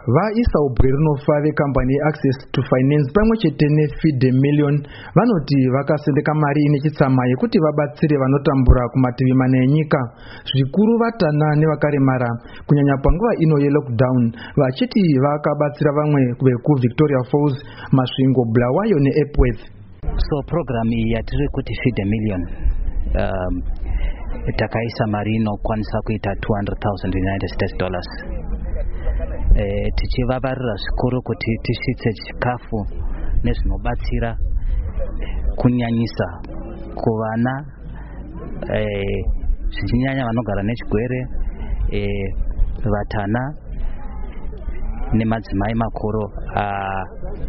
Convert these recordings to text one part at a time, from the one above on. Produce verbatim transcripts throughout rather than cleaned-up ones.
vaisa ubwe rinofa vekambani yeAccess to Finance pamwe chete neFeed a Million vanoti vakasendeka mari nechitsama yekuti vabatsire vanotambura kumativi mana enyika, zvikuru vatana nevakaremara, kunyanya panguva ino yelockdown, vachiti vakabatsira vamwe vekuVictoria Falls, Masvingo, Bulawayo neEpworth. So program iyi yatiri kuti Feed a Million um, takaisa mari inokwanisa kuita two hundred thousand United States dollars. Eh, tichivavarira zvikuru kuti tisvitse chikafu nezvinobatsira kunyanyisa kuvana eh, zvichinyanya vanogara nechigwere, eh, vatana nemadzimai makuru uh,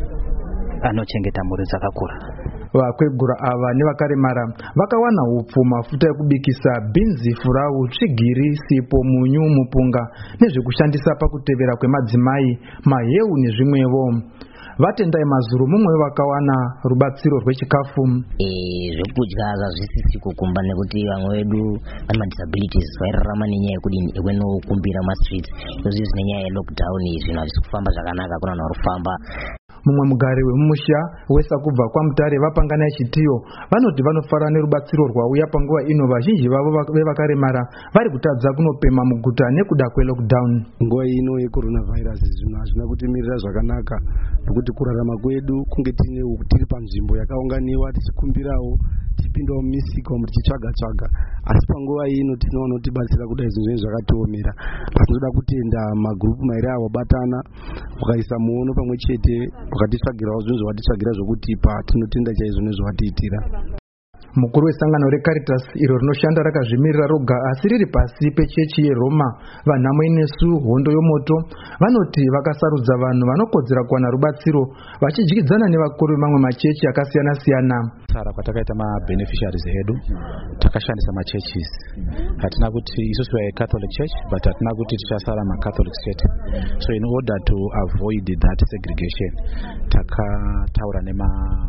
anochengeta mhuri dzakakura. Vakwegura ava nevakaremara vakawana upfu, mafuta ekubikisa, binzi, furau, tsvigiri, sipo, munyu, mupunga nezvekushandisa pakutevera kwemadzimai, maheu nezvimwevo. Vatendai Mazuru mumwe vakawana rubatsiro rwechikafu. Eh, zvekudya zvasisi kukumba nekuti vamwe vedu vane madisabilities vairarama nenyaya yekudini ekwenokumbira mastreets. Izvi zvinenyaya yelockdown zvinhu hazvisi kufamba zvakanaka, kuna vanhu varikufamba. Mumwe mugari wemumusha wesa kubva kwaMutare vapangana echitiyo vanoti vanofara nerubatsiro rwauya panguva ino, vazhinji vavo vevakaremara vari kutadza kunopema muguta nekuda kwelockdown. Nguva ino yeCoronavirus zvinhu hazvina kutimirira zvakanaka, nokuti kurarama kwedu kunge tiri panzvimbo yakaunganiwa tichikumbirawo, tichipindawo mumisika umu tichitsvaga tsvaga, asi panguva ino tinoona kuti batsira kudai zvinhu zvinhu zvakatiomera. Asi tinoda kutenda magrupu mairi avo batana wakaisa muono pamwe chete wakatitsvagirawo zvinhu zvawatitsvagira zvokutipa, tinotenda chaizvo nezvawatiitira. Mukuru wesangano reCaritas iro rinoshanda rakazvimirira roga asi riri pasi pechechi yeRoma, vanhamwe nesu hondo yomoto, vanoti vakasarudza vanhu vanokodzera kuwana rubatsiro vachidyidzana nevakuru vemamwe machechi akasiyana siyana. Sara kwatakaita mabeneficiaries edu takashandisa machurches. Hatina kuti isusu we Catholic Church but hatina kuti tichasara maCatholic State. So in order to avoid that segregation takataura nema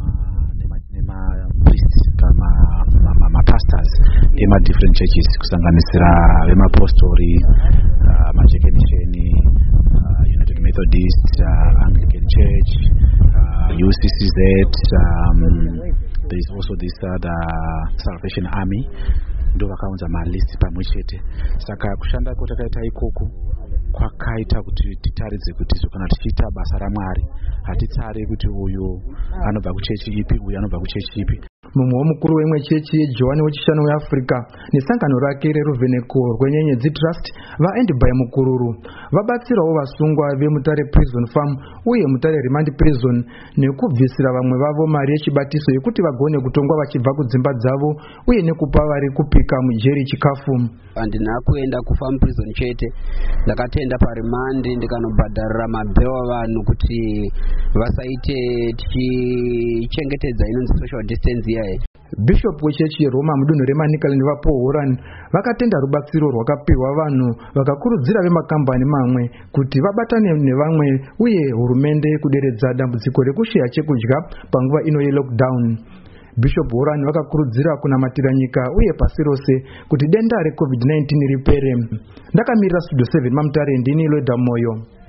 nema priests kama ma, ma pastors ema different churches kusanganisira vemapostori, uh, majekenisheni, uh, United Methodist, uh, Anglican Church, uh, U C C Z, um, there is also this other Salvation Army. Ndo vakaunza malist pamwe chete. Saka kushanda kwatakaita ikoko kwakaita kuti titaridze kuti kana tichiita basa raMwari hatitsari kuti uyu anobva kuchechi ipi uyu anobva kuchechi ipi. Mumwe womukuru wemwe chechi yeJohani wechishanu weAfrica nesangano rake reruvheneko rwenyenyedzi Trust vaEndby Mukururu vabatsirawo vasungwa veMutare Prison Farm uye Mutare Remand Prison nekubvisira vamwe vavo mari yechibatiso yekuti vagone kutongwa vachibva kudzimba dzavo uye nekupa vari kupika mujeri chikafu. Andina kuenda kufarm prison chete, ndakatenda paRemand ndikanobhadharira mabheo vanhu kuti vasaite tichichengetedza inonzi social distance yaye. Bishop wechechi yeRoma mudunhu reManikali nevaPaul Horan vakatenda rubatsiro rwakapiwa vanhu, vakakurudzira vemakambani mamwe kuti vabatane nevamwe uye hurumende kuderedza dambudziko rekushaya chekudya panguva ino yelockdown. Bishop Horan vakakurudzira kunamatira nyika uye pasi rose kuti denda reCovid nineteen ripere. Ndakamirira Studio seven maMutare, ndini Loida Moyo.